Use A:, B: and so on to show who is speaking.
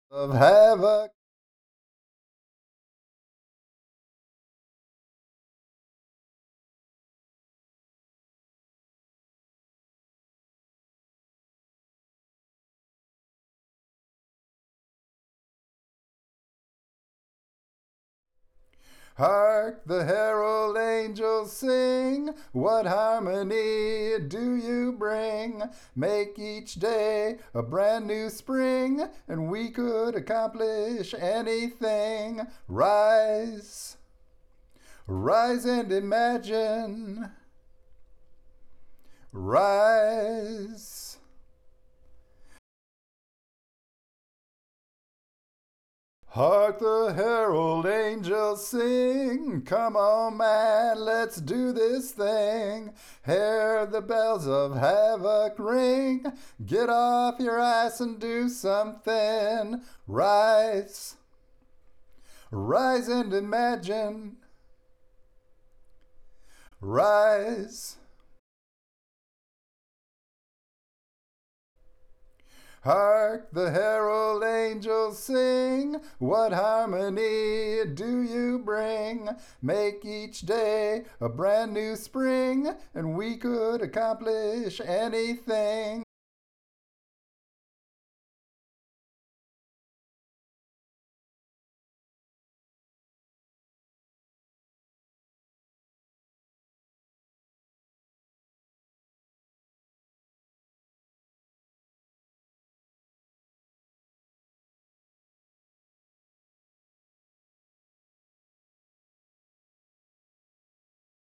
A: of havoc. Hark the herald angels sing, what harmony do you bring? Make each day a brand new spring, and we could accomplish anything. Rise, rise and imagine. Rise. Hark the herald angels sing. Come on, man, let's do this thing. Hear the bells of havoc ring. Get off your ass and do something. Rise, rise and imagine. Rise. Hark the herald angels sing, what harmony do you bring? Make each day a brand new spring, and we could accomplish anything.